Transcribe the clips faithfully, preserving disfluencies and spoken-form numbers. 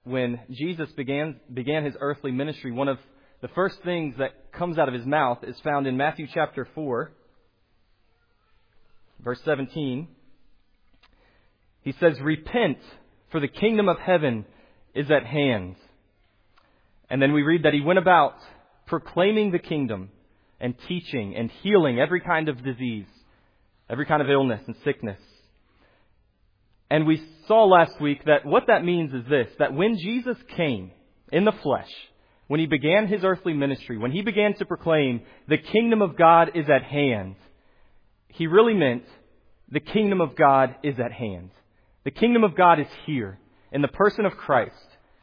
when Jesus began began his earthly ministry, one of the first things that comes out of his mouth is found in Matthew chapter four, verse seventeen. He says, "Repent, for the kingdom of heaven is at hand." And then we read that he went about proclaiming the kingdom and teaching and healing every kind of disease, every kind of illness and sickness. And we saw last week that what that means is this, that when Jesus came in the flesh, when he began his earthly ministry, when he began to proclaim the kingdom of God is at hand, he really meant the kingdom of God is at hand. The kingdom of God is here in the person of Christ,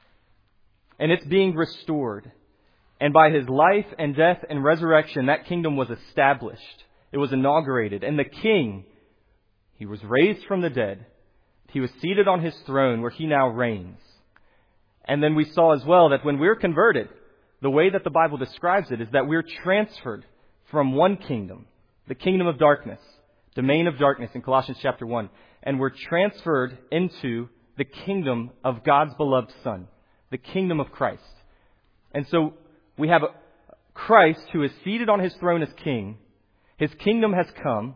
and it's being restored. And by his life and death and resurrection, that kingdom was established. It was inaugurated. And the king, he was raised from the dead. He was seated on his throne where he now reigns. And then we saw as well that when we're converted, the way that the Bible describes it is that we're transferred from one kingdom, the kingdom of darkness, domain of darkness in Colossians chapter one, and we're transferred into the kingdom of God's beloved Son, the kingdom of Christ. And so we have Christ who is seated on his throne as king. His kingdom has come.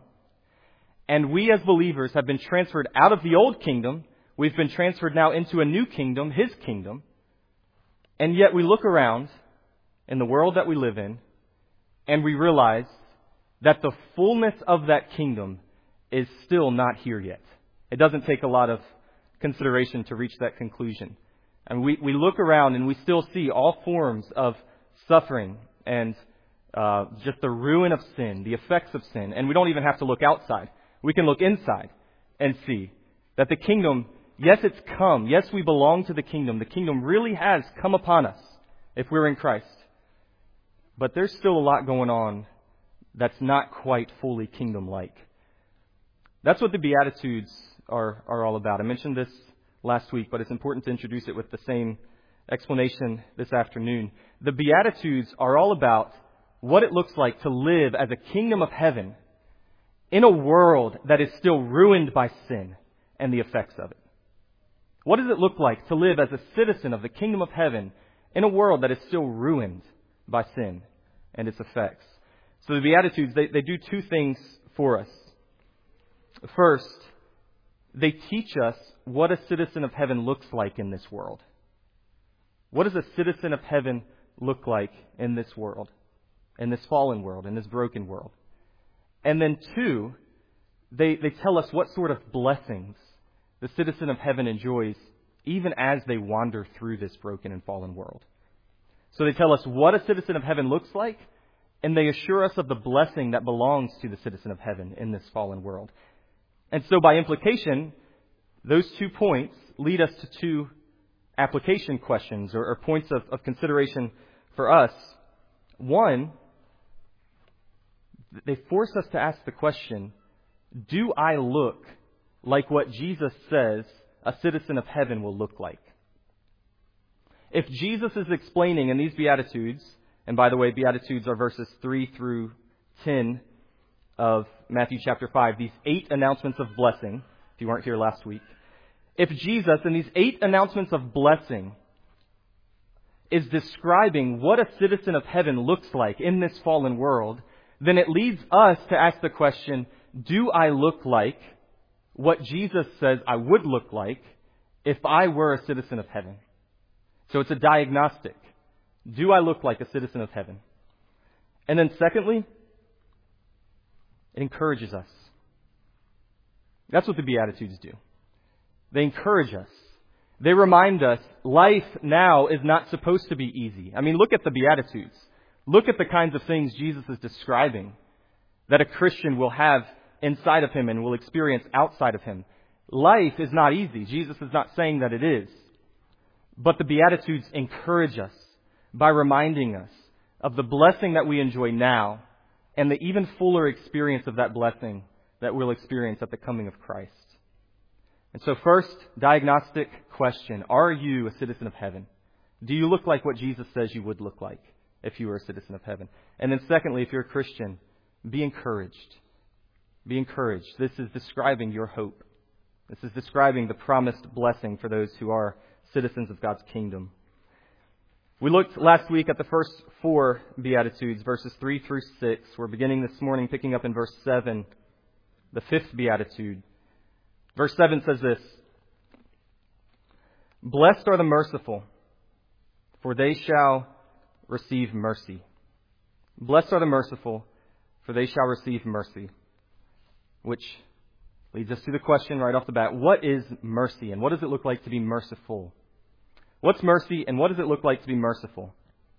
And we as believers have been transferred out of the old kingdom. We've been transferred now into a new kingdom, his kingdom. And yet we look around in the world that we live in, and we realize that the fullness of that kingdom is still not here yet. It doesn't take a lot of consideration to reach that conclusion. And we, we look around and we still see all forms of suffering and uh, just the ruin of sin, the effects of sin. And we don't even have to look outside. We can look inside and see that the kingdom, yes, it's come. Yes, we belong to the kingdom. The kingdom really has come upon us if we're in Christ. But there's still a lot going on that's not quite fully kingdom-like. That's what the Beatitudes are, are all about. I mentioned this last week, but it's important to introduce it with the same explanation this afternoon. The Beatitudes are all about what it looks like to live as a kingdom of heaven in a world that is still ruined by sin and the effects of it. What does it look like to live as a citizen of the kingdom of heaven in a world that is still ruined by sin and its effects? So the Beatitudes, they, they do two things for us. First, they teach us what a citizen of heaven looks like in this world. What does a citizen of heaven look like in this world, in this fallen world, in this broken world? And then two, they, they tell us what sort of blessings the citizen of heaven enjoys even as they wander through this broken and fallen world. So they tell us what a citizen of heaven looks like, and they assure us of the blessing that belongs to the citizen of heaven in this fallen world. And so by implication, those two points lead us to two application questions or, or points of, of consideration for us. One, they force us to ask the question, do I look like what Jesus says a citizen of heaven will look like? If Jesus is explaining in these Beatitudes, and by the way, Beatitudes are verses three through ten of Matthew chapter five, these eight announcements of blessing, if you weren't here last week. If Jesus, in these eight announcements of blessing, is describing what a citizen of heaven looks like in this fallen world, then it leads us to ask the question, do I look like what Jesus says I would look like if I were a citizen of heaven? So it's a diagnostic. Do I look like a citizen of heaven? And then secondly, it encourages us. That's what the Beatitudes do. They encourage us. They remind us life now is not supposed to be easy. I mean, look at the Beatitudes. Look at the kinds of things Jesus is describing that a Christian will have inside of him and will experience outside of him. Life is not easy. Jesus is not saying that it is. But the Beatitudes encourage us by reminding us of the blessing that we enjoy now and the even fuller experience of that blessing that we'll experience at the coming of Christ. And so first, diagnostic question. Are you a citizen of heaven? Do you look like what Jesus says you would look like if you were a citizen of heaven? And then secondly, if you're a Christian, be encouraged. Be encouraged. This is describing your hope. This is describing the promised blessing for those who are citizens of God's kingdom. We looked last week at the first four Beatitudes, verses three through six. We're beginning this morning picking up in verse seven, the fifth Beatitude. Verse seven says this: "Blessed are the merciful, for they shall receive mercy. Blessed are the merciful, for they shall receive mercy." Which leads us to the question right off the bat: what is mercy, and what does it look like to be merciful? What's mercy, and what does it look like to be merciful?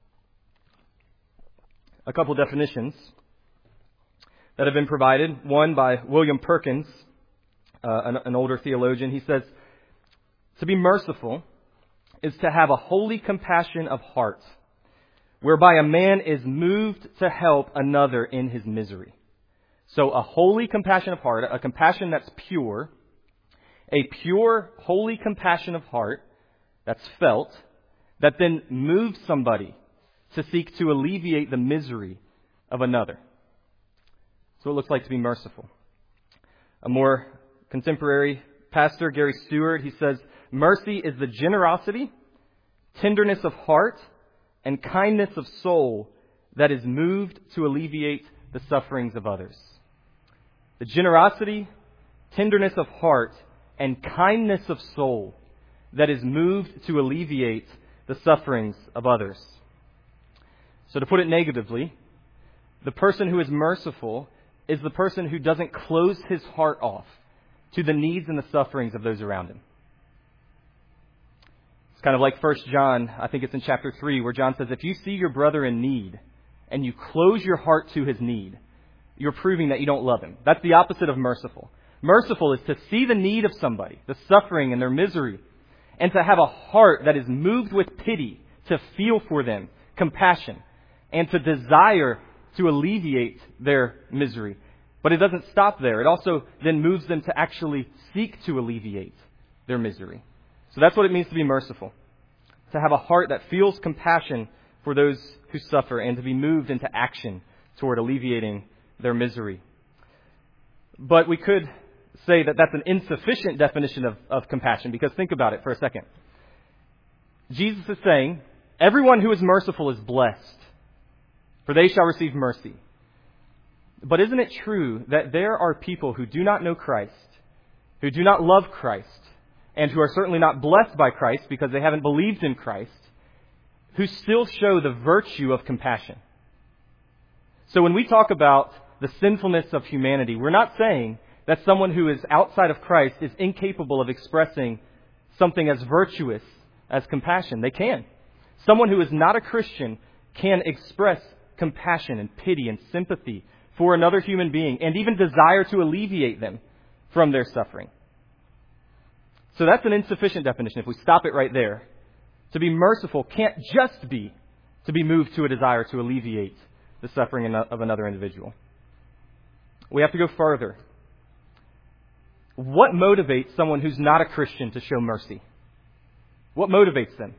A couple definitions that have been provided. One by William Perkins, uh, an, an older theologian. He says, to be merciful is to have a holy compassion of heart, whereby a man is moved to help another in his misery. So a holy compassion of heart, a compassion that's pure, a pure, holy compassion of heart that's felt, that then moves somebody to seek to alleviate the misery of another. So it looks like to be merciful. A more contemporary pastor, Gary Stewart, he says, mercy is the generosity, tenderness of heart, and kindness of soul that is moved to alleviate the sufferings of others. The generosity, tenderness of heart, and kindness of soul that is moved to alleviate the sufferings of others. So to put it negatively, the person who is merciful is the person who doesn't close his heart off to the needs and the sufferings of those around him. It's kind of like First John, I think it's in chapter three, where John says, if you see your brother in need and you close your heart to his need, you're proving that you don't love him. That's the opposite of merciful. Merciful is to see the need of somebody, the suffering and their misery, and to have a heart that is moved with pity, to feel for them, compassion, and to desire to alleviate their misery. But it doesn't stop there. It also then moves them to actually seek to alleviate their misery. So that's what it means to be merciful. To have a heart that feels compassion for those who suffer and to be moved into action toward alleviating their misery. But we could say that that's an insufficient definition of, of compassion, because think about it for a second. Jesus is saying, everyone who is merciful is blessed, for they shall receive mercy. But isn't it true that there are people who do not know Christ, who do not love Christ, and who are certainly not blessed by Christ because they haven't believed in Christ, who still show the virtue of compassion? So when we talk about the sinfulness of humanity, we're not saying that someone who is outside of Christ is incapable of expressing something as virtuous as compassion. They can. Someone who is not a Christian can express compassion and pity and sympathy for another human being and even desire to alleviate them from their suffering. So that's an insufficient definition if we stop it right there. To be merciful can't just be to be moved to a desire to alleviate the suffering of another individual. We have to go further. What motivates someone who's not a Christian to show mercy? What motivates them?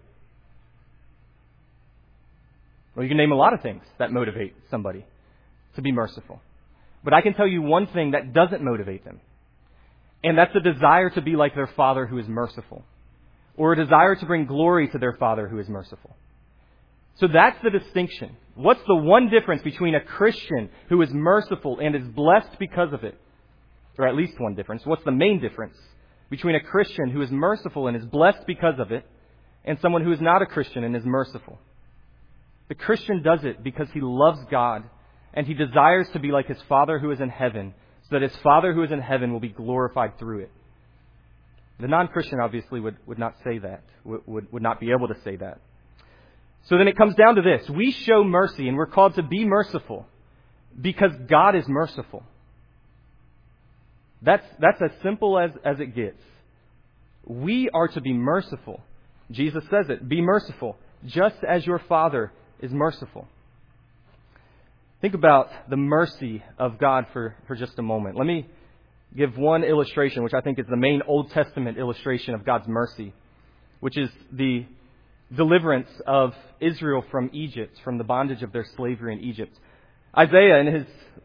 Well, you can name a lot of things that motivate somebody to be merciful. But I can tell you one thing that doesn't motivate them. And that's a desire to be like their Father who is merciful. Or a desire to bring glory to their Father who is merciful. So that's the distinction. What's the one difference between a Christian who is merciful and is blessed because of it? Or at least one difference. What's the main difference between a Christian who is merciful and is blessed because of it and someone who is not a Christian and is merciful? The Christian does it because he loves God and he desires to be like his Father who is in heaven, so that his Father who is in heaven will be glorified through it. The non-Christian obviously would, would not say that, would, would, would not be able to say that. So then it comes down to this. We show mercy, and we're called to be merciful because God is merciful. That's, that's as simple as, as it gets. We are to be merciful. Jesus says it. Be merciful, just as your Father is merciful. Think about the mercy of God for, for just a moment. Let me give one illustration, which I think is the main Old Testament illustration of God's mercy, which is the deliverance of Israel from Egypt, from the bondage of their slavery in Egypt. Isaiah, in his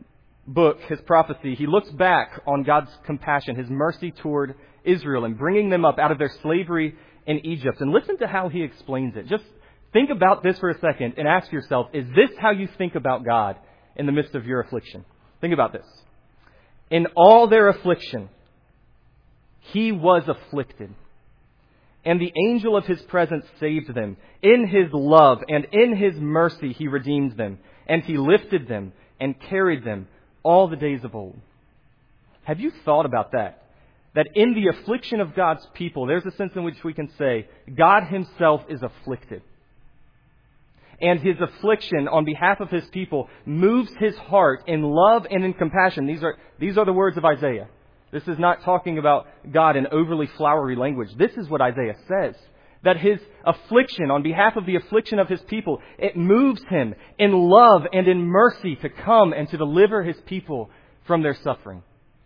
book, his prophecy, he looks back on God's compassion, his mercy toward Israel and bringing them up out of their slavery in Egypt. And listen to how he explains it. Just think about this for a second and ask yourself, is this how you think about God in the midst of your affliction? Think about this. In all their affliction, he was afflicted, and the angel of his presence saved them. In his love and in his mercy he redeemed them, and he lifted them and carried them all the days of old. Have you thought about that? That in the affliction of God's people, there's a sense in which we can say God himself is afflicted. And his affliction on behalf of his people moves his heart in love and in compassion. These are, these are the words of Isaiah. This is not talking about God in overly flowery language. This is what Isaiah says. That his affliction, on behalf of the affliction of his people, it moves him in love and in mercy to come and to deliver his people from their suffering.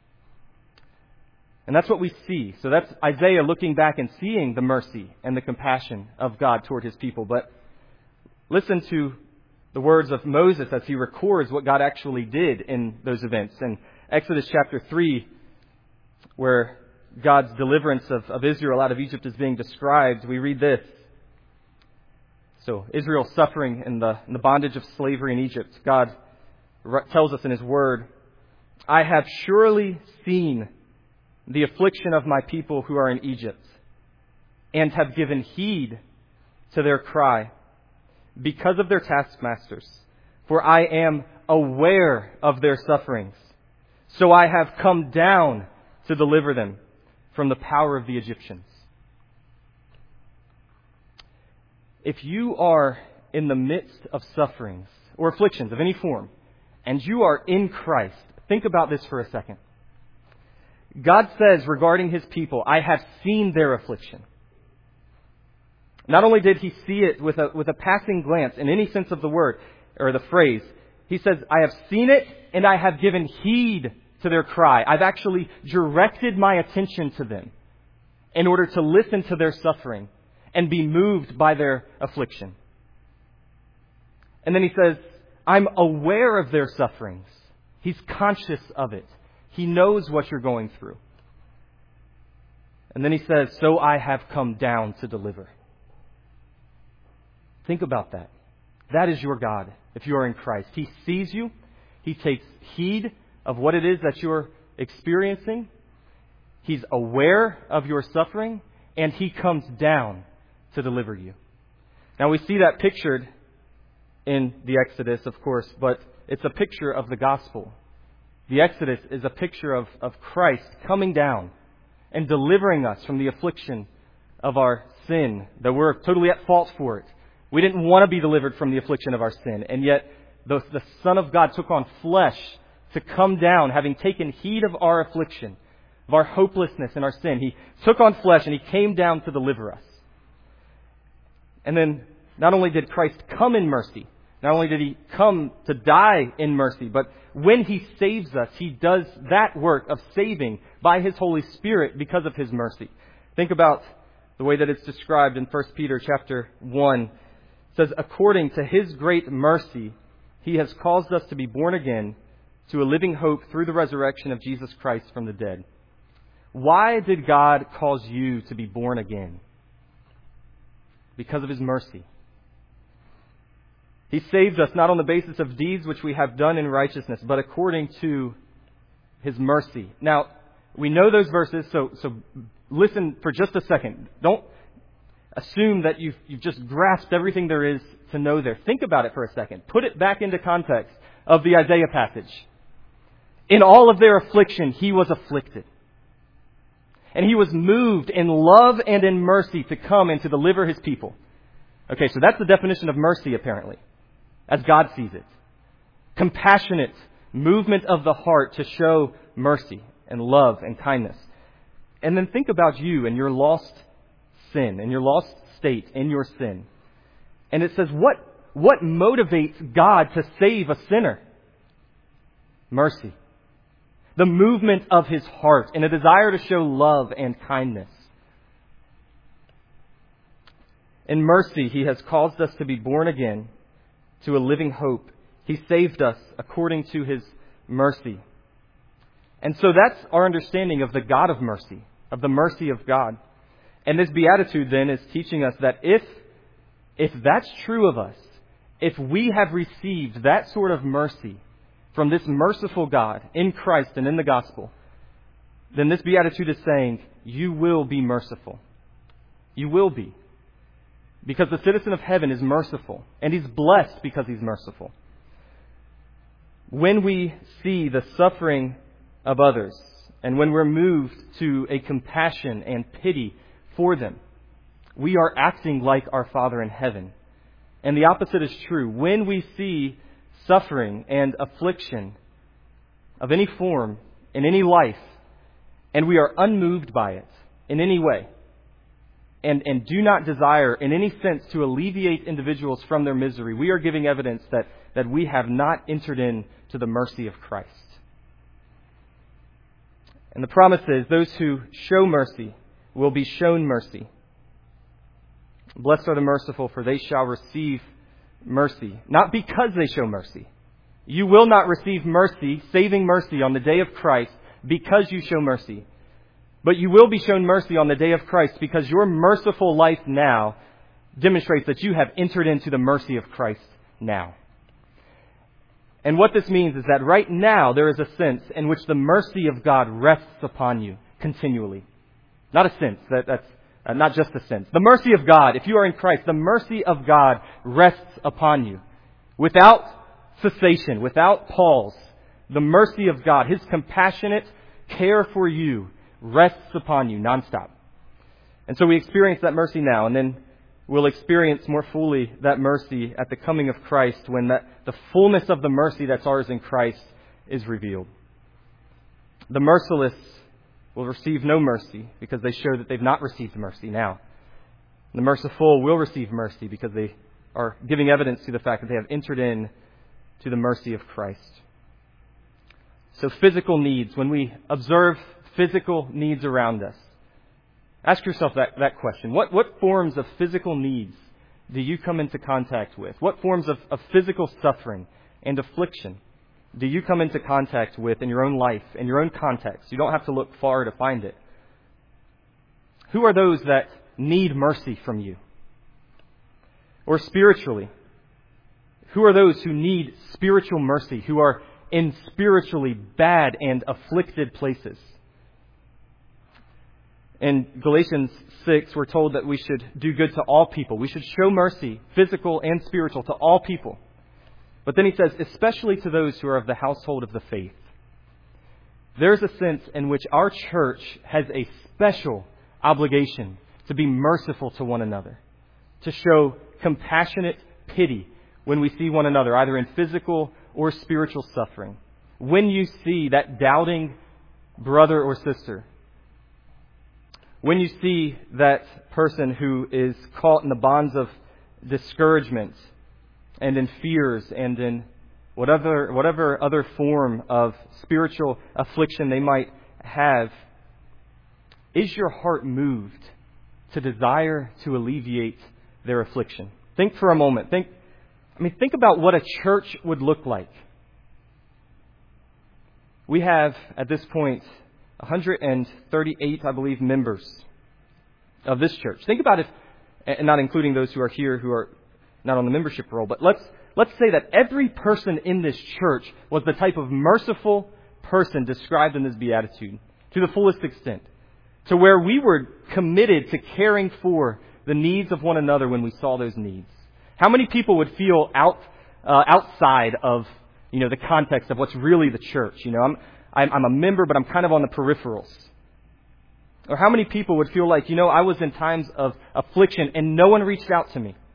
And that's what we see. So that's Isaiah looking back and seeing the mercy and the compassion of God toward his people. But listen to the words of Moses as he records what God actually did in those events. In Exodus chapter three, where God's deliverance of, of Israel out of Egypt is being described, we read this. So Israel suffering in the, in the bondage of slavery in Egypt. God tells us in his word, I have surely seen the affliction of my people who are in Egypt, and have given heed to their cry because of their taskmasters. For I am aware of their sufferings. So I have come down to deliver them from the power of the Egyptians. If you are in the midst of sufferings or afflictions of any form, and you are in Christ, think about this for a second. God says regarding his people, I have seen their affliction. Not only did he see it with a, with a passing glance in any sense of the word or the phrase, he says, I have seen it and I have given heed to their cry. I've actually directed my attention to them in order to listen to their suffering and be moved by their affliction. And then he says, I'm aware of their sufferings. He's conscious of it. He knows what you're going through. And then he says, so I have come down to deliver. Think about that. That is your God if you are in Christ. He sees you. He takes heed of what it is that you're experiencing. He's aware of your suffering, and he comes down to deliver you. Now we see that pictured in the Exodus, of course, but it's a picture of the gospel. The Exodus is a picture of, of Christ coming down and delivering us from the affliction of our sin, that we're totally at fault for it. We didn't want to be delivered from the affliction of our sin, and yet the, the Son of God took on flesh to come down, having taken heed of our affliction, of our hopelessness and our sin. He took on flesh and he came down to deliver us. And then not only did Christ come in mercy, not only did he come to die in mercy, but when he saves us, he does that work of saving by his Holy Spirit because of his mercy. Think about the way that it's described in First Peter chapter one. It says, according to his great mercy, he has caused us to be born again to a living hope through the resurrection of Jesus Christ from the dead. Why did God cause you to be born again? Because of his mercy. He saved us not on the basis of deeds which we have done in righteousness, but according to his mercy. Now, we know those verses, so so listen for just a second. Don't assume that you've, you've just grasped everything there is to know there. Think about it for a second. Put it back into context of the Isaiah passage. In all of their affliction, he was afflicted. And he was moved in love and in mercy to come and to deliver his people. Okay, so that's the definition of mercy, apparently, as God sees it. Compassionate movement of the heart to show mercy and love and kindness. And then think about you and your lost sin and your lost state in your sin. And it says, what, what motivates God to save a sinner? Mercy. The movement of his heart and a desire to show love and kindness. In mercy, he has caused us to be born again to a living hope. He saved us according to his mercy. And so that's our understanding of the God of mercy, of the mercy of God. And this beatitude then is teaching us that if, if that's true of us, if we have received that sort of mercy from this merciful God in Christ and in the gospel, then this beatitude is saying, you will be merciful. You will be. Because the citizen of heaven is merciful, and he's blessed because he's merciful. When we see the suffering of others, and when we're moved to a compassion and pity for them, we are acting like our Father in heaven. And the opposite is true. When we see suffering and affliction of any form in any life, and we are unmoved by it in any way, and, and do not desire in any sense to alleviate individuals from their misery, we are giving evidence that, that we have not entered into the mercy of Christ. And the promise is, those who show mercy will be shown mercy. Blessed are the merciful, for they shall receive mercy. Not because they show mercy. You will not receive mercy, saving mercy on the day of Christ because you show mercy. But you will be shown mercy on the day of Christ because your merciful life now demonstrates that you have entered into the mercy of Christ now. And what this means is that right now there is a sense in which the mercy of God rests upon you continually. Not a sense, that, that's uh, not just a sense. The mercy of God, if you are in Christ, the mercy of God rests upon you. Without cessation, without pause, the mercy of God, His compassionate care for you rests upon you nonstop. And so we experience that mercy now, and then we'll experience more fully that mercy at the coming of Christ when that, the fullness of the mercy that's ours in Christ is revealed. The merciless will receive no mercy because they show that they've not received mercy now. The merciful will receive mercy because they are giving evidence to the fact that they have entered in to the mercy of Christ. So physical needs, when we observe physical needs around us, ask yourself that, that question. What, what forms of physical needs do you come into contact with? What forms of, of physical suffering and affliction do you come into contact with in your own life, in your own context? You don't have to look far to find it. Who are those that need mercy from you? Or spiritually, who are those who need spiritual mercy, who are in spiritually bad and afflicted places? In Galatians six, we're told that we should do good to all people. We should show mercy, physical and spiritual, to all people. But then he says, especially to those who are of the household of the faith. There's a sense in which our church has a special obligation to be merciful to one another, to show compassionate pity when we see one another, either in physical or spiritual suffering. When you see that doubting brother or sister, when you see that person who is caught in the bonds of discouragement and in fears and in whatever whatever other form of spiritual affliction they might have, is your heart moved to desire to alleviate their affliction? Think for a moment. Think, I mean, think about what a church would look like. We have, at this point, one hundred thirty-eight, I believe, members of this church. Think about if, and not including those who are here who are not on the membership roll, but let's let's say that every person in this church was the type of merciful person described in this beatitude to the fullest extent, to where we were committed to caring for the needs of one another when we saw those needs. How many people would feel out uh, outside of, you know, the context of what's really the church? You know, I'm, I'm I'm a member, but I'm kind of on the peripherals. Or how many people would feel like, you know, I was in times of affliction and no one reached out to me?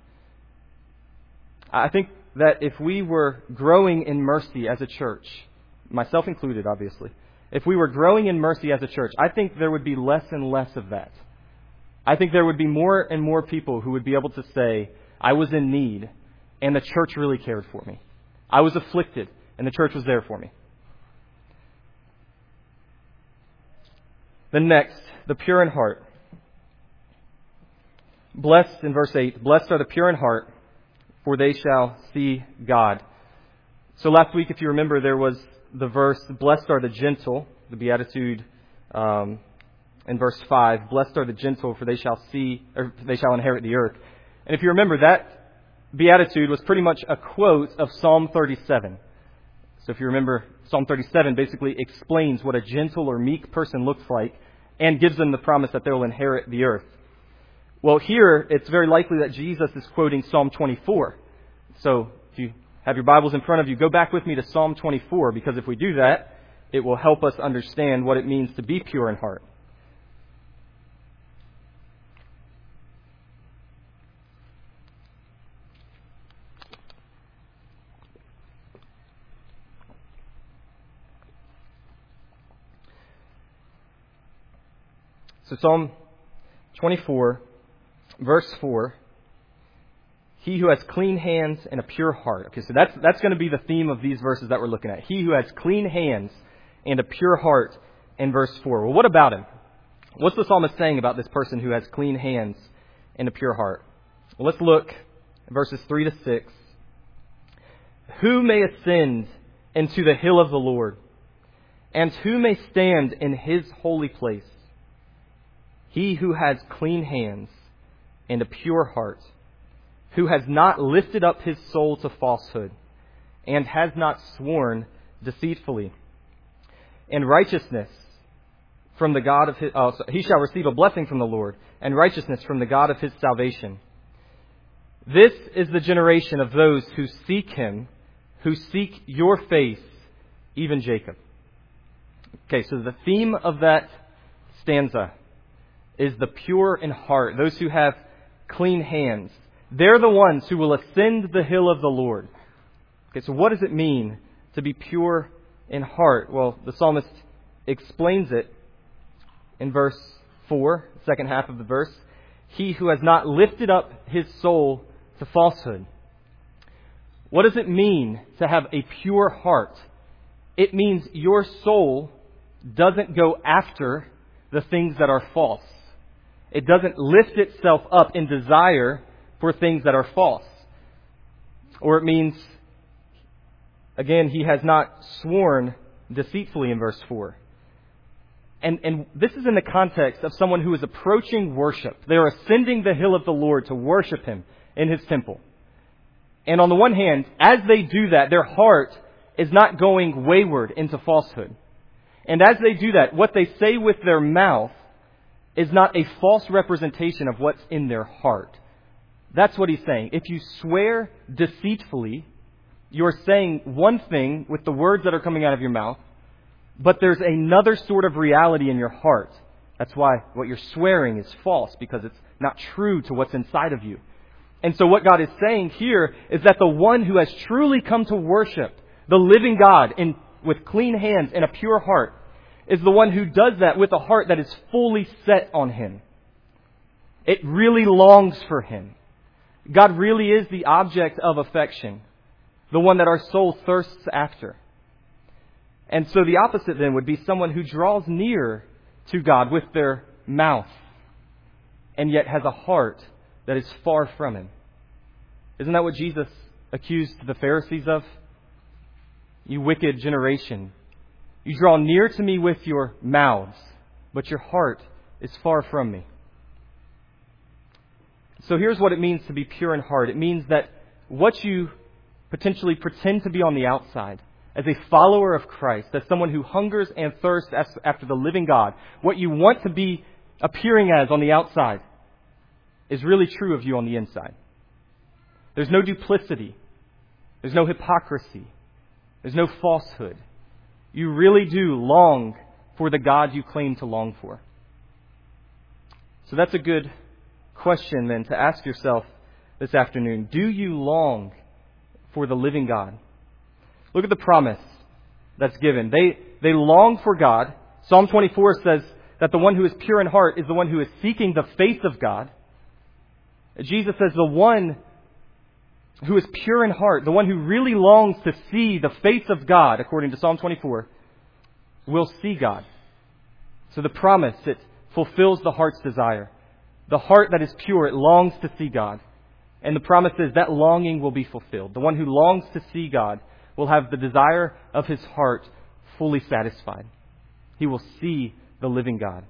I think that if we were growing in mercy as a church, myself included, obviously, if we were growing in mercy as a church, I think there would be less and less of that. I think there would be more and more people who would be able to say, I was in need and the church really cared for me. I was afflicted and the church was there for me. Then next, the pure in heart. Blessed, in verse eight, blessed are the pure in heart, for they shall see God. So last week, if you remember, there was the verse, blessed are the gentle, the beatitude um, in verse five, blessed are the gentle, for they shall see, or they shall inherit the earth. And if you remember, that beatitude was pretty much a quote of Psalm thirty-seven. So if you remember, Psalm thirty-seven basically explains what a gentle or meek person looks like and gives them the promise that they will inherit the earth. Well, here, it's very likely that Jesus is quoting Psalm twenty-four. So if you have your Bibles in front of you, go back with me to Psalm twenty-four, because if we do that, it will help us understand what it means to be pure in heart. So Psalm twenty-four, verse four, he who has clean hands and a pure heart. Okay, so that's that's going to be the theme of these verses that we're looking at. He who has clean hands and a pure heart in verse four. Well, what about him? What's the psalmist saying about this person who has clean hands and a pure heart? Well, let's look at verses three to six. Who may ascend into the hill of the Lord, and who may stand in his holy place? He who has clean hands and a pure heart, who has not lifted up his soul to falsehood, and has not sworn deceitfully. And righteousness from the God of his, oh, so he shall receive a blessing from the Lord, and righteousness from the God of his salvation. This is the generation of those who seek him, who seek your face, even Jacob. Okay, so the theme of that stanza is the pure in heart, those who have clean hands. They're the ones who will ascend the hill of the Lord. Okay, so what does it mean to be pure in heart? Well, the psalmist explains it in verse four, second half of the verse. He who has not lifted up his soul to falsehood. What does it mean to have a pure heart? It means your soul doesn't go after the things that are false. It doesn't lift itself up in desire for things that are false. Or it means, again, he has not sworn deceitfully in verse four. And, and this is in the context of someone who is approaching worship. They are ascending the hill of the Lord to worship him in his temple. And on the one hand, as they do that, their heart is not going wayward into falsehood. And as they do that, what they say with their mouth is not a false representation of what's in their heart. That's what he's saying. If you swear deceitfully, you're saying one thing with the words that are coming out of your mouth, but there's another sort of reality in your heart. That's why what you're swearing is false, because it's not true to what's inside of you. And so what God is saying here is that the one who has truly come to worship the living God in, with clean hands and a pure heart is the one who does that with a heart that is fully set on him. It really longs for him. God really is the object of affection, the one that our soul thirsts after. And so the opposite then would be someone who draws near to God with their mouth and yet has a heart that is far from him. Isn't that what Jesus accused the Pharisees of? You wicked generation. You draw near to me with your mouths, but your heart is far from me. So here's what it means to be pure in heart. It means that what you potentially pretend to be on the outside, as a follower of Christ, as someone who hungers and thirsts after the living God, what you want to be appearing as on the outside is really true of you on the inside. There's no duplicity. There's no hypocrisy. There's no falsehood. You really do long for the God you claim to long for. So that's a good question then to ask yourself this afternoon. Do you long for the living God? Look at the promise that's given. They, they long for God. Psalm twenty-four says that the one who is pure in heart is the one who is seeking the face of God. Jesus says the one who is pure in heart, the one who really longs to see the face of God, according to Psalm twenty-four, will see God. So the promise, it fulfills the heart's desire. The heart that is pure, it longs to see God. And the promise is that longing will be fulfilled. The one who longs to see God will have the desire of his heart fully satisfied. He will see the living God.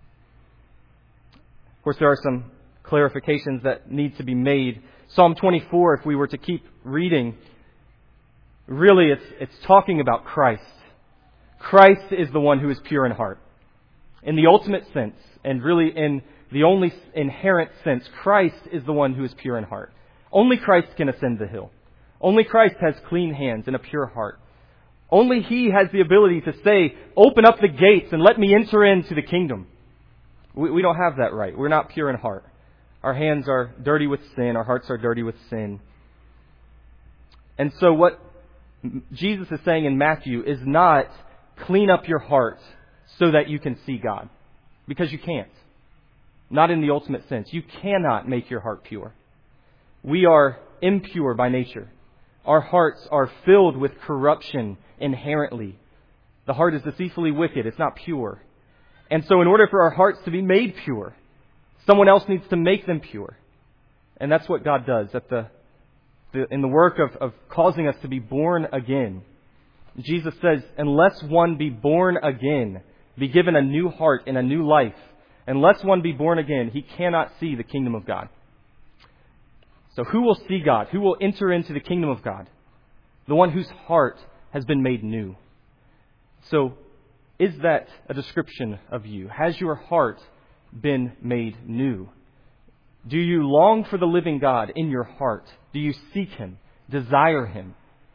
Of course, there are some clarifications that need to be made. Psalm twenty-four, if we were to keep reading, really it's, it's talking about Christ. Christ is the one who is pure in heart. In the ultimate sense, and really in the only inherent sense, Christ is the one who is pure in heart. Only Christ can ascend the hill. Only Christ has clean hands and a pure heart. Only He has the ability to say, open up the gates and let me enter into the kingdom. We, we don't have that right. We're not pure in heart. Our hands are dirty with sin. Our hearts are dirty with sin. And so what Jesus is saying in Matthew is not clean up your heart so that you can see God. Because you can't. Not in the ultimate sense. You cannot make your heart pure. We are impure by nature. Our hearts are filled with corruption inherently. The heart is deceitfully wicked. It's not pure. And so in order for our hearts to be made pure, someone else needs to make them pure. And that's what God does at the, the in the work of, of causing us to be born again. Jesus says, unless one be born again, be given a new heart and a new life, unless one be born again, he cannot see the kingdom of God. So who will see God? Who will enter into the kingdom of God? The one whose heart has been made new. So, is that a description of you? Has your heart been made new? Do you long for the living God in your heart? Do you seek Him? Desire Him?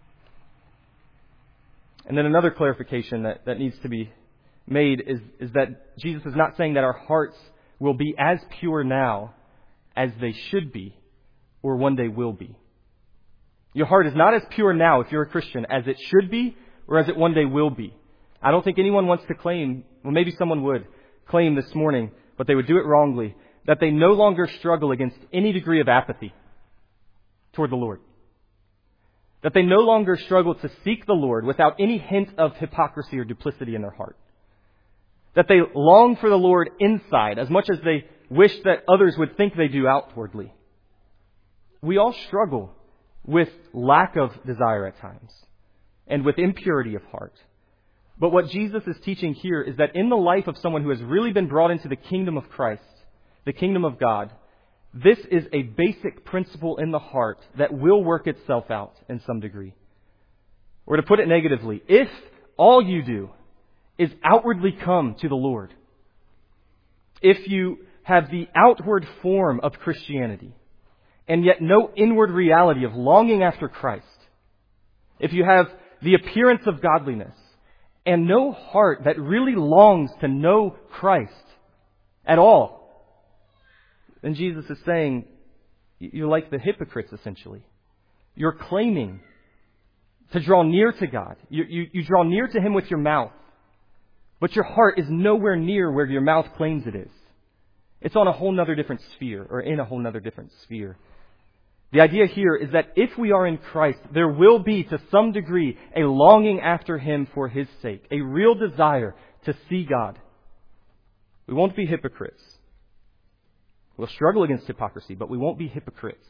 And then another clarification that, that needs to be made is, is that Jesus is not saying that our hearts will be as pure now as they should be or one day will be. Your heart is not as pure now, if you're a Christian, as it should be or as it one day will be. I don't think anyone wants to claim, well, maybe someone would claim this morning, but they would do it wrongly, that they no longer struggle against any degree of apathy toward the Lord. That they no longer struggle to seek the Lord without any hint of hypocrisy or duplicity in their heart. That they long for the Lord inside as much as they wish that others would think they do outwardly. We all struggle with lack of desire at times and with impurity of heart. But what Jesus is teaching here is that in the life of someone who has really been brought into the kingdom of Christ, the kingdom of God, this is a basic principle in the heart that will work itself out in some degree. Or to put it negatively, if all you do is outwardly come to the Lord, if you have the outward form of Christianity, and yet no inward reality of longing after Christ, if you have the appearance of godliness and no heart that really longs to know Christ at all, then Jesus is saying you're like the hypocrites, essentially. You're claiming to draw near to God. You, you, you draw near to Him with your mouth, but your heart is nowhere near where your mouth claims it is. It's on a whole nother different sphere, or in a whole nother different sphere. The idea here is that if we are in Christ, there will be, to some degree, a longing after Him for His sake, a real desire to see God. We won't be hypocrites. We'll struggle against hypocrisy, but we won't be hypocrites.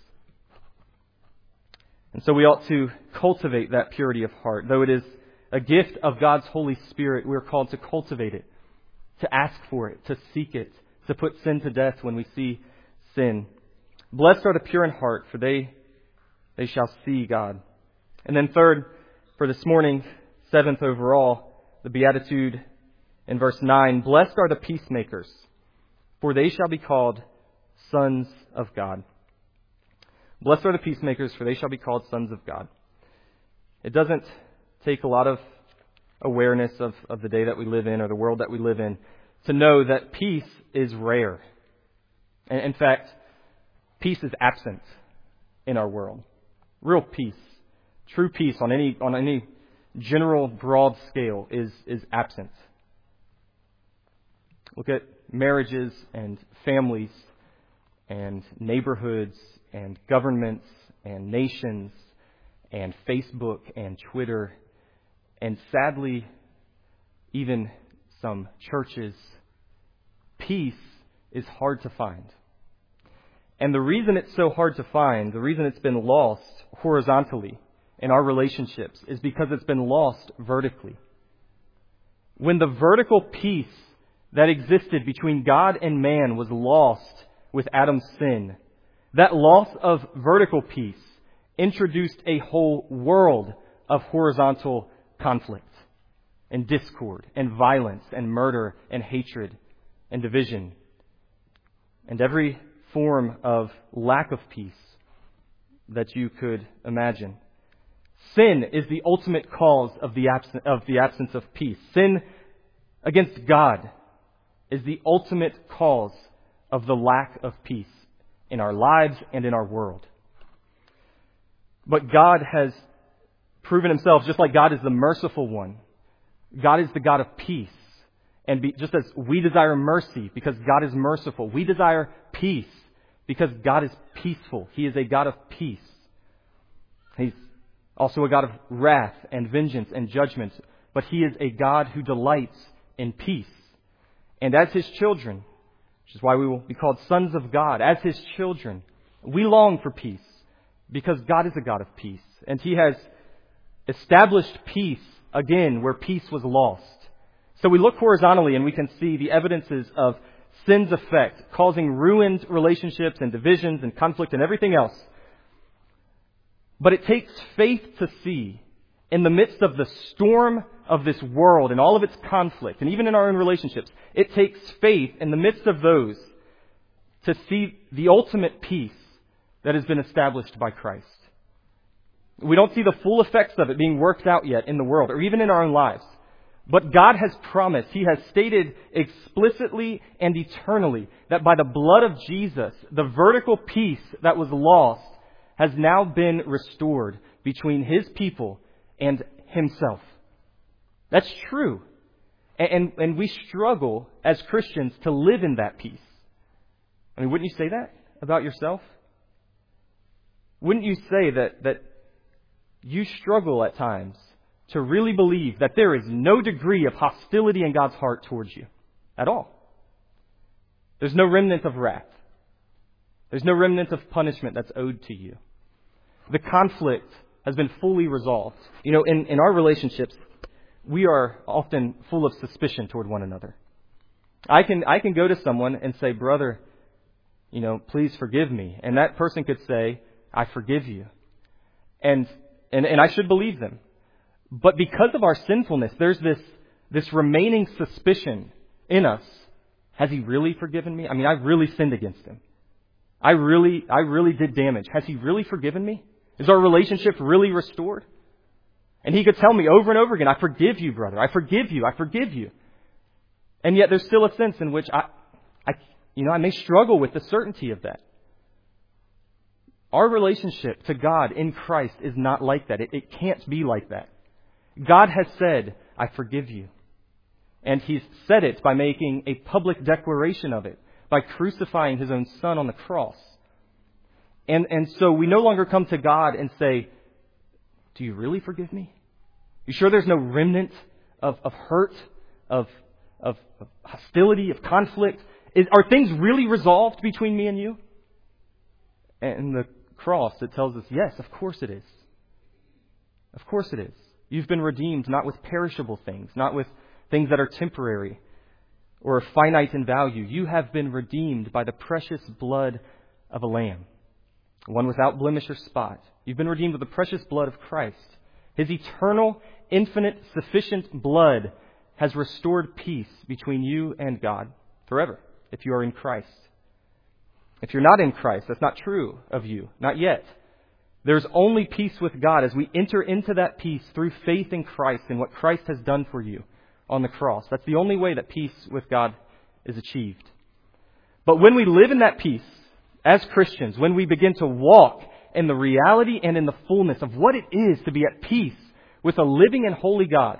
And so we ought to cultivate that purity of heart. Though it is a gift of God's Holy Spirit, we're called to cultivate it, to ask for it, to seek it, to put sin to death when we see sin. Blessed are the pure in heart, for they they shall see God. And then third, for this morning, seventh overall, the Beatitude in verse nine. Blessed are the peacemakers, for they shall be called sons of God. Blessed are the peacemakers, for they shall be called sons of God. It doesn't take a lot of awareness of, of the day that we live in or the world that we live in to know that peace is rare. And in fact, peace is absent in our world. Real peace, true peace on any on any general broad scale is, is absent. Look at marriages and families and neighborhoods and governments and nations and Facebook and Twitter and sadly even some churches. Peace is hard to find. And the reason it's so hard to find, the reason it's been lost horizontally in our relationships is because it's been lost vertically. when the vertical peace that existed between God and man was lost with Adam's sin, that loss of vertical peace introduced a whole world of horizontal conflict and discord and violence and murder and hatred and division and every form of lack of peace that you could imagine. Sin is the ultimate cause of the absence of the absence of peace. Sin against God is the ultimate cause of the lack of peace in our lives and in our world. But God has proven himself, just like God is the merciful one, God is the God of peace. And be, just as we desire mercy because God is merciful, we desire peace because God is peaceful. He is a God of peace. He's also a God of wrath and vengeance and judgment, but He is a God who delights in peace. And as His children, which is why we will be called sons of God, as His children, we long for peace because God is a God of peace. And He has established peace again where peace was lost. So we look horizontally and we can see the evidences of sin's effect, causing ruined relationships and divisions and conflict and everything else. But it takes faith to see, in the midst of the storm of this world and all of its conflict, and even in our own relationships, it takes faith in the midst of those to see the ultimate peace that has been established by Christ. We don't see the full effects of it being worked out yet in the world or even in our own lives. But God has promised, He has stated explicitly and eternally that by the blood of Jesus, the vertical peace that was lost has now been restored between His people and Himself. That's true. And, and, and we struggle as Christians to live in that peace. I mean, wouldn't you say that about yourself? Wouldn't you say that, that you struggle at times to really believe that there is no degree of hostility in God's heart towards you at all? There's no remnant of wrath. There's no remnant of punishment that's owed to you. The conflict has been fully resolved. You know, in, in our relationships, we are often full of suspicion toward one another. I can I can go to someone and say, brother, you know, please forgive me. And that person could say, I forgive you. And and, and I should believe them. But because of our sinfulness, there's this this remaining suspicion in us. Has he really forgiven me? I mean, I really sinned against him. I really, I really did damage. Has he really forgiven me? Is our relationship really restored? And he could tell me over and over again, I forgive you, brother. I forgive you. I forgive you. And yet there's still a sense in which I, I, you know, I may struggle with the certainty of that. Our relationship to God in Christ is not like that. It, it can't be like that. God has said, I forgive you. And He's said it by making a public declaration of it, by crucifying His own Son on the cross. And and so we no longer come to God and say, do you really forgive me? You sure there's no remnant of, of hurt, of, of, of hostility, of conflict? Is, are things really resolved between me and you? And the cross, it tells us, yes, of course it is. Of course it is. You've been redeemed not with perishable things, not with things that are temporary or finite in value. You have been redeemed by the precious blood of a lamb, one without blemish or spot. You've been redeemed with the precious blood of Christ. His eternal, infinite, sufficient blood has restored peace between you and God forever, if you are in Christ. If you're not in Christ, that's not true of you, not yet. There's only peace with God as we enter into that peace through faith in Christ and what Christ has done for you on the cross. That's the only way that peace with God is achieved. But when we live in that peace as Christians, when we begin to walk in the reality and in the fullness of what it is to be at peace with a living and holy God,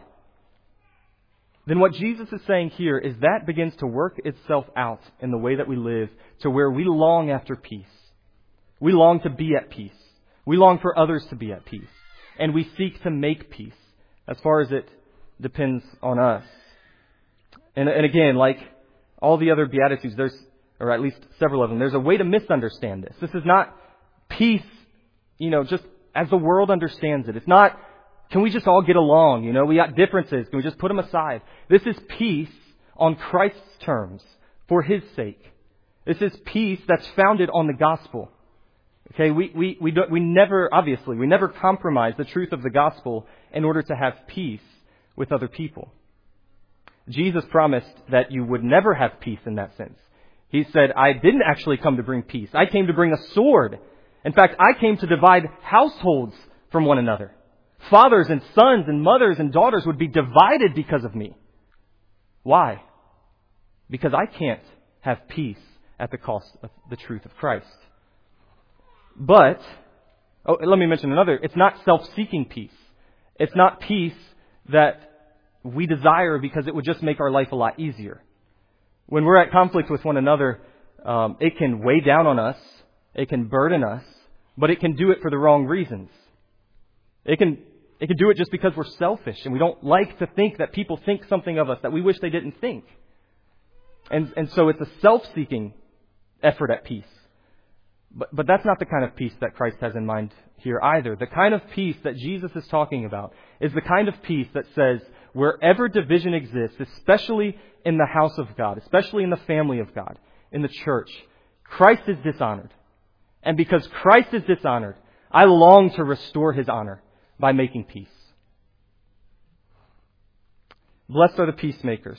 then what Jesus is saying here is that begins to work itself out in the way that we live to where we long after peace. We long to be at peace. We long for others to be at peace. And we seek to make peace as far as it depends on us. And, and again, like all the other Beatitudes, there's, or at least several of them, there's a way to misunderstand this. This is not peace, you know, just as the world understands it. It's not Can we just all get along? You know, we got differences. Can we just put them aside? This is peace on Christ's terms for His sake. This is peace that's founded on the gospel. Okay, we, we, we, don't, we never, obviously, we never compromise the truth of the gospel in order to have peace with other people. Jesus promised that you would never have peace in that sense. He said, I didn't actually come to bring peace. I came to bring a sword. In fact, I came to divide households from one another. Fathers and sons and mothers and daughters would be divided because of me. Why? Because I can't have peace at the cost of the truth of Christ. But, oh, let me mention another. It's not self-seeking peace. It's not peace that we desire because it would just make our life a lot easier. When we're at conflict with one another, um, it can weigh down on us. It can burden us. But it can do it for the wrong reasons. It can, it can do it just because we're selfish and we don't like to think that people think something of us that we wish they didn't think. And, and so it's a self-seeking effort at peace. But, but that's not the kind of peace that Christ has in mind here either. The kind of peace that Jesus is talking about is the kind of peace that says wherever division exists, especially in the house of God, especially in the family of God, in the church, Christ is dishonored. And because Christ is dishonored, I long to restore His honor by making peace. Blessed are the peacemakers,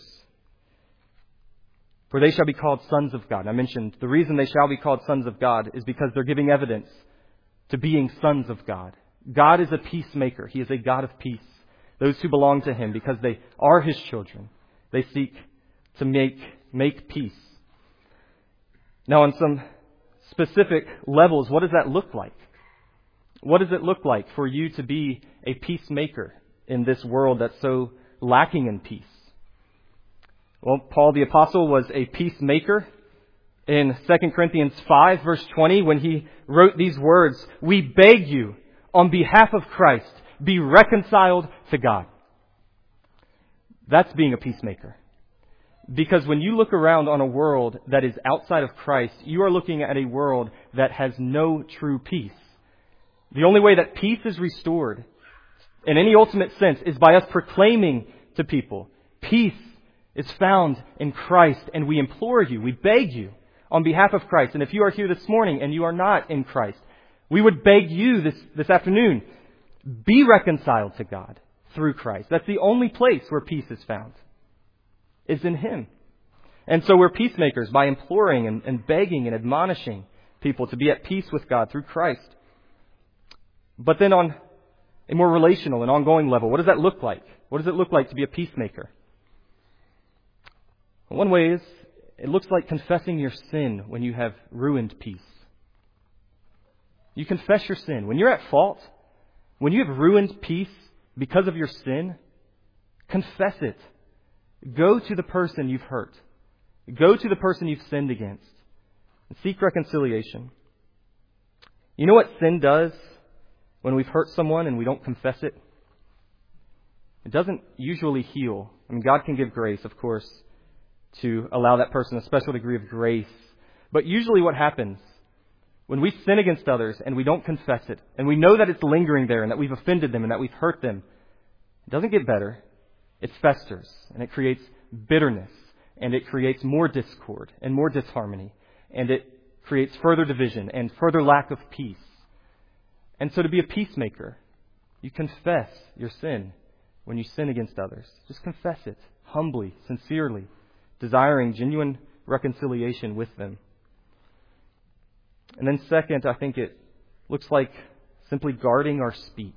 for they shall be called sons of God. And I mentioned the reason they shall be called sons of God is because they're giving evidence to being sons of God. God is a peacemaker. He is a God of peace. Those who belong to Him, because they are His children, they seek to make, make peace. Now, on some specific levels, what does that look like? What does it look like for you to be a peacemaker in this world that's so lacking in peace? Well, Paul the Apostle was a peacemaker in Second Corinthians five, verse twenty, when he wrote these words, "We beg you, on behalf of Christ, be reconciled to God." That's being a peacemaker. Because when you look around on a world that is outside of Christ, you are looking at a world that has no true peace. The only way that peace is restored in any ultimate sense is by us proclaiming to people, peace is found in Christ, and we implore you, we beg you on behalf of Christ. And if you are here this morning and you are not in Christ, we would beg you this, this afternoon, be reconciled to God through Christ. That's the only place where peace is found, is in Him. And so we're peacemakers by imploring and, and begging and admonishing people to be at peace with God through Christ. But then on a more relational and ongoing level, what does that look like? What does it look like to be a peacemaker? One way is, it looks like confessing your sin when you have ruined peace. You confess your sin. When you're at fault, when you have ruined peace because of your sin, confess it. Go to the person you've hurt. Go to the person you've sinned against. And seek reconciliation. You know what sin does when we've hurt someone and we don't confess it? It doesn't usually heal. I mean, God can give grace, of course, to allow that person a special degree of grace. But usually what happens when we sin against others and we don't confess it, and we know that it's lingering there and that we've offended them and that we've hurt them, it doesn't get better. It festers, and it creates bitterness, and it creates more discord and more disharmony, and it creates further division and further lack of peace. And so to be a peacemaker, you confess your sin when you sin against others. Just confess it humbly, sincerely, desiring genuine reconciliation with them. And then second, I think it looks like simply guarding our speech.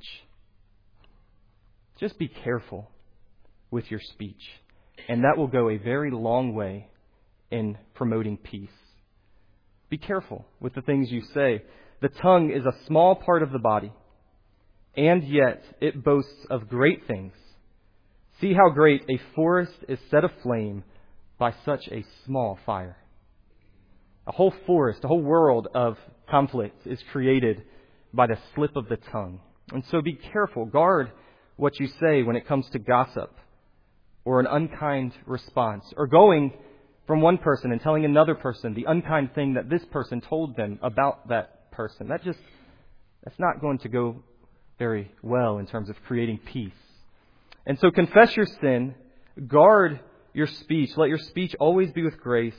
Just be careful with your speech, and that will go a very long way in promoting peace. Be careful with the things you say. The tongue is a small part of the body, and yet it boasts of great things. See how great a forest is set aflame by such a small fire. A whole forest, a whole world of conflict is created by the slip of the tongue. And so be careful. Guard what you say when it comes to gossip or an unkind response, or going from one person and telling another person the unkind thing that this person told them about that person. That just, that's not going to go very well in terms of creating peace. And so confess your sin, guard your speech, let your speech always be with grace.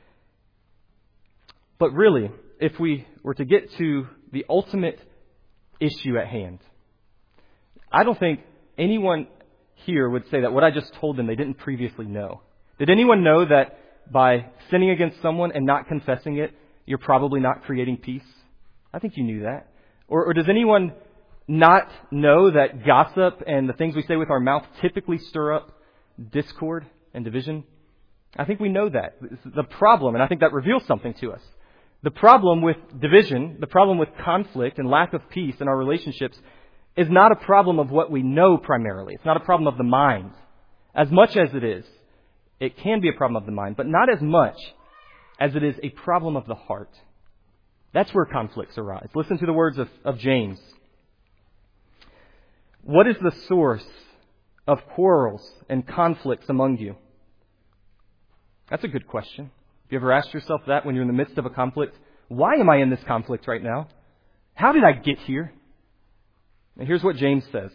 But really, if we were to get to the ultimate issue at hand, I don't think anyone here would say that what I just told them they didn't previously know. Did anyone know that by sinning against someone and not confessing it, you're probably not creating peace? I think you knew that. Or, or does anyone not know that gossip and the things we say with our mouth typically stir up discord and division? I think we know that. The problem, and I think that reveals something to us. The problem with division, the problem with conflict and lack of peace in our relationships is not a problem of what we know primarily. It's not a problem of the mind. As much as it is, it can be a problem of the mind, but not as much as it is a problem of the heart. That's where conflicts arise. Listen to the words of, of James. What is the source of quarrels and conflicts among you? That's a good question. Have you ever asked yourself that when you're in the midst of a conflict? Why am I in this conflict right now? How did I get here? And here's what James says.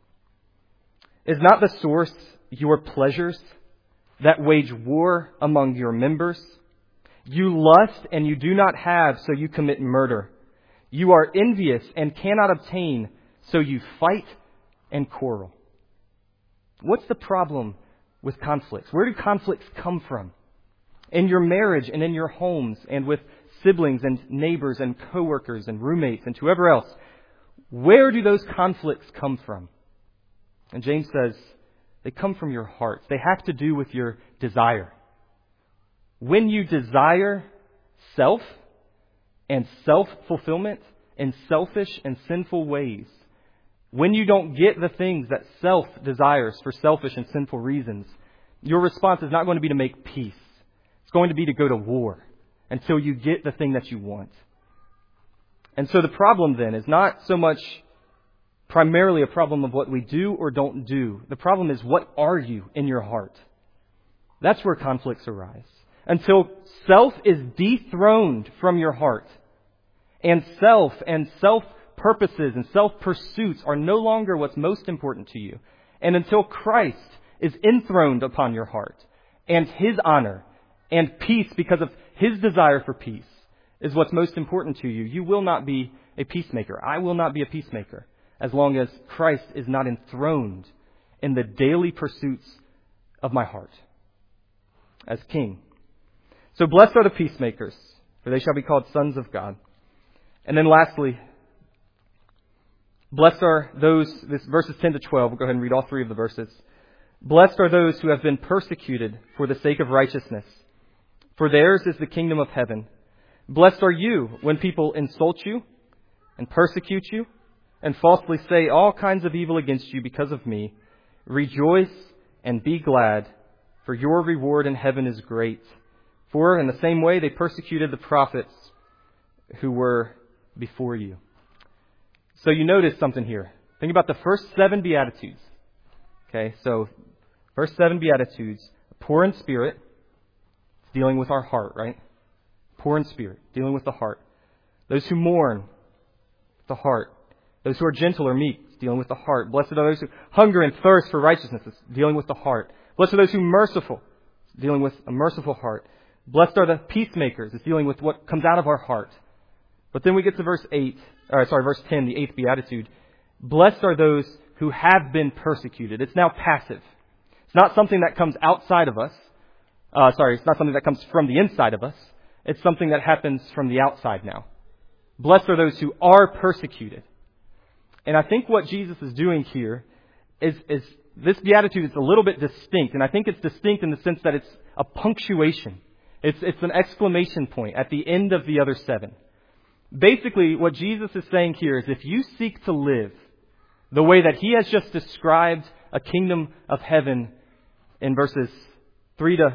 Is not the source your pleasures that wage war among your members? You lust and you do not have, so you commit murder. You are envious and cannot obtain, so you fight and quarrel. What's the problem with conflicts? Where do conflicts come from? In your marriage and in your homes and with siblings and neighbors and coworkers and roommates and whoever else. Where do those conflicts come from? And James says they come from your heart. They have to do with your desire. When you desire self and self-fulfillment in selfish and sinful ways, when you don't get the things that self desires for selfish and sinful reasons, your response is not going to be to make peace. It's going to be to go to war until you get the thing that you want. And so the problem then is not so much primarily a problem of what we do or don't do. The problem is, what are you in your heart? That's where conflicts arise. Until self is dethroned from your heart, and self and self purposes and self pursuits are no longer what's most important to you, and until Christ is enthroned upon your heart, and His honor and peace because of His desire for peace is what's most important to you, you will not be a peacemaker. I will not be a peacemaker as long as Christ is not enthroned in the daily pursuits of my heart as King. So blessed are the peacemakers, for they shall be called sons of God. And then lastly, blessed are those, this verses ten to twelve, we'll go ahead and read all three of the verses. Blessed are those who have been persecuted for the sake of righteousness, for theirs is the kingdom of heaven. Blessed are you when people insult you and persecute you and falsely say all kinds of evil against you because of me. Rejoice and be glad, for your reward in heaven is great. For in the same way they persecuted the prophets who were before you. So you notice something here. Think about the first seven Beatitudes. Okay, so first seven Beatitudes. Poor in spirit. It's dealing with our heart, right? Poor in spirit, dealing with the heart. Those who mourn, the heart. Those who are gentle or meek, it's dealing with the heart. Blessed are those who hunger and thirst for righteousness, it's dealing with the heart. Blessed are those who are merciful, it's dealing with a merciful heart. Blessed are the peacemakers, it's dealing with what comes out of our heart. But then we get to verse eight, or sorry, verse ten, the eighth Beatitude. Blessed are those who have been persecuted. It's now passive. It's not something that comes outside of us. Uh, sorry, it's not something that comes from the inside of us. It's something that happens from the outside now. Blessed are those who are persecuted. And I think what Jesus is doing here is, is this beatitude is a little bit distinct. And I think it's distinct in the sense that it's a punctuation. It's, it's an exclamation point at the end of the other seven. Basically, what Jesus is saying here is if you seek to live the way that He has just described a kingdom of heaven in verses three to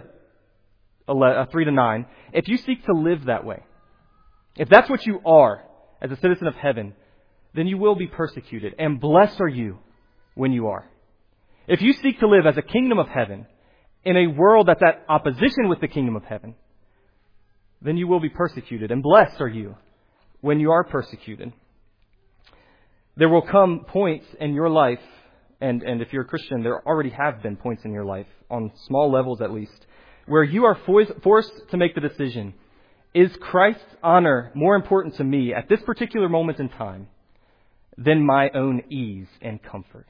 three to nine, if you seek to live that way, if that's what you are as a citizen of heaven, then you will be persecuted. And blessed are you when you are. If you seek to live as a kingdom of heaven in a world that's at opposition with the kingdom of heaven, then you will be persecuted. And blessed are you when you are persecuted. There will come points in your life, and, and if you're a Christian, there already have been points in your life, on small levels at least, where you are forced to make the decision, is Christ's honor more important to me at this particular moment in time than my own ease and comfort?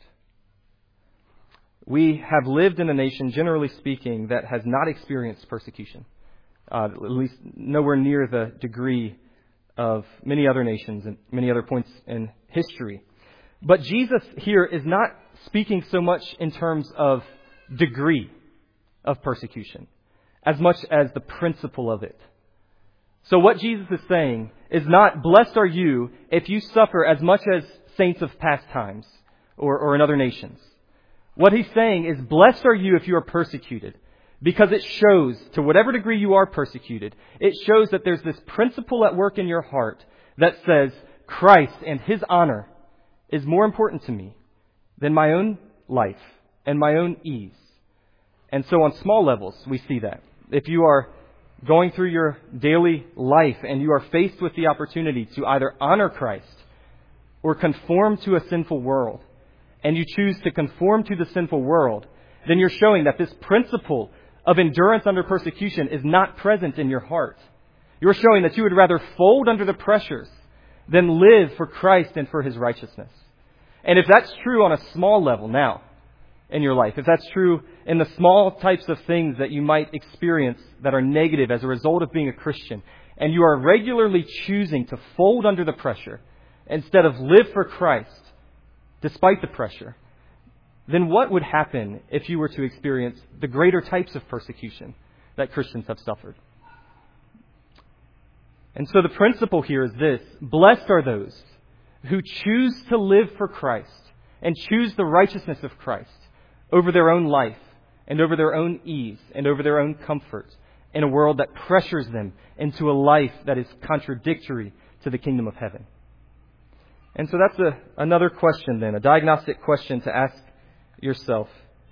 We have lived in a nation, generally speaking, that has not experienced persecution, uh, at least nowhere near the degree of many other nations and many other points in history. But Jesus here is not speaking so much in terms of degree of persecution, as much as the principle of it. So what Jesus is saying is not, blessed are you if you suffer as much as saints of past times or, or in other nations. What he's saying is, blessed are you if you are persecuted, because it shows, to whatever degree you are persecuted, it shows that there's this principle at work in your heart that says, Christ and His honor is more important to me than my own life and my own ease. And so on small levels, we see that. If you are going through your daily life and you are faced with the opportunity to either honor Christ or conform to a sinful world, and you choose to conform to the sinful world, then you're showing that this principle of endurance under persecution is not present in your heart. You're showing that you would rather fold under the pressures than live for Christ and for His righteousness. And if that's true on a small level now in your life, if that's true in the small types of things that you might experience that are negative as a result of being a Christian, and you are regularly choosing to fold under the pressure instead of live for Christ despite the pressure, then what would happen if you were to experience the greater types of persecution that Christians have suffered? And so the principle here is this: blessed are those who choose to live for Christ and choose the righteousness of Christ over their own life and over their own ease and over their own comfort in a world that pressures them into a life that is contradictory to the kingdom of heaven. And so that's a, another question then, a diagnostic question to ask yourself.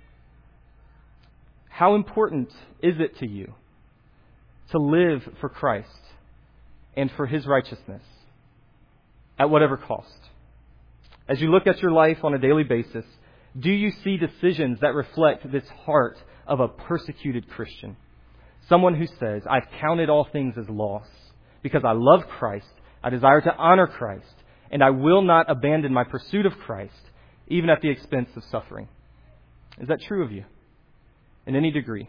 How important is it to you to live for Christ and for His righteousness at whatever cost? As you look at your life on a daily basis, do you see decisions that reflect this heart of a persecuted Christian? Someone who says, I've counted all things as loss because I love Christ, I desire to honor Christ, and I will not abandon my pursuit of Christ, even at the expense of suffering. Is that true of you? In any degree.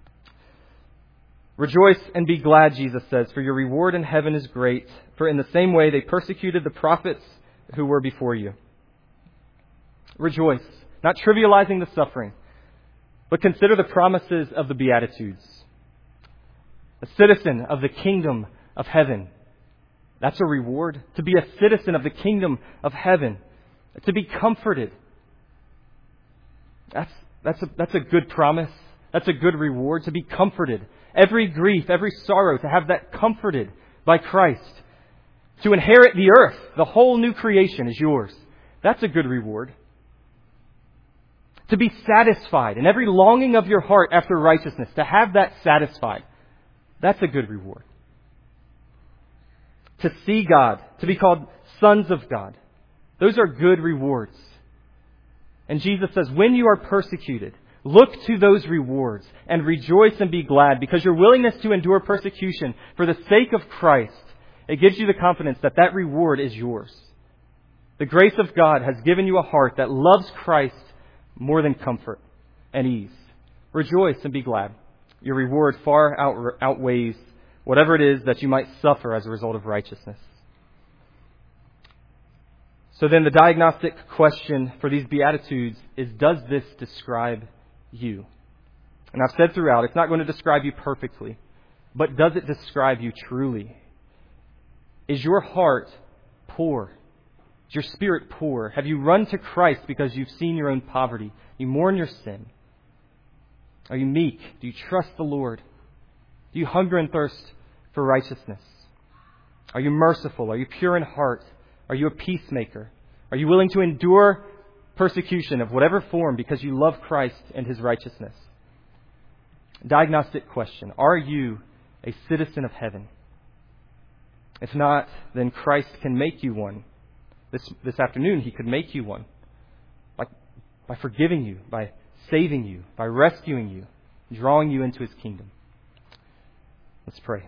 Rejoice and be glad, Jesus says, for your reward in heaven is great, for in the same way they persecuted the prophets who were before you. Rejoice, not trivializing the suffering, but consider the promises of the Beatitudes. A citizen of the kingdom of heaven. That's a reward. To be a citizen of the kingdom of heaven. To be comforted. That's, that's, a, that's a good promise. That's a good reward. To be comforted. Every grief, every sorrow, to have that comforted by Christ. To inherit the earth, the whole new creation is yours. That's a good reward. To be satisfied in every longing of your heart after righteousness. To have that satisfied. That's a good reward. To see God, to be called sons of God. Those are good rewards. And Jesus says, when you are persecuted, look to those rewards and rejoice and be glad, because your willingness to endure persecution for the sake of Christ, it gives you the confidence that that reward is yours. The grace of God has given you a heart that loves Christ more than comfort and ease. Rejoice and be glad. Your reward far out, outweighs whatever it is that you might suffer as a result of righteousness. So then the diagnostic question for these Beatitudes is, does this describe you? And I've said throughout, it's not going to describe you perfectly, but does it describe you truly? Is your heart poor? Is your spirit poor? Have you run to Christ because you've seen your own poverty? You mourn your sin? Are you meek? Do you trust the Lord? Do you hunger and thirst for righteousness? Are you merciful? Are you pure in heart? Are you a peacemaker? Are you willing to endure persecution of whatever form because you love Christ and His righteousness? Diagnostic question. Are you a citizen of heaven? If not, then Christ can make you one this, this afternoon He could make you one by, by forgiving you, by saving you, by rescuing you, drawing you into His kingdom. Let's pray.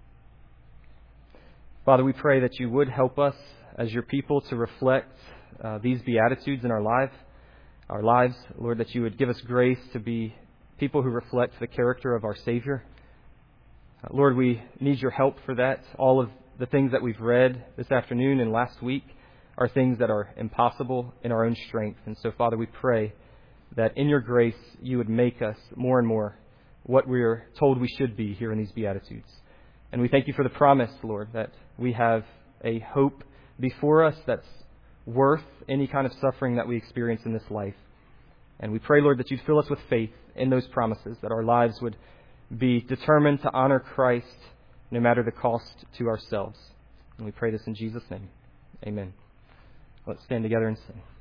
Father, we pray that You would help us as Your people to reflect uh, these Beatitudes in our life, our lives. Lord, that You would give us grace to be people who reflect the character of our Savior. Uh, Lord, we need Your help for that. All of the things that we've read this afternoon and last week are things that are impossible in our own strength. And so, Father, we pray that in Your grace You would make us more and more what we're told we should be here in these Beatitudes. And we thank You for the promise, Lord, that we have a hope before us that's worth any kind of suffering that we experience in this life. And we pray, Lord, that You'd fill us with faith in those promises, that our lives would be determined to honor Christ no matter the cost to ourselves. And we pray this in Jesus' name. Amen. Let's stand together and sing.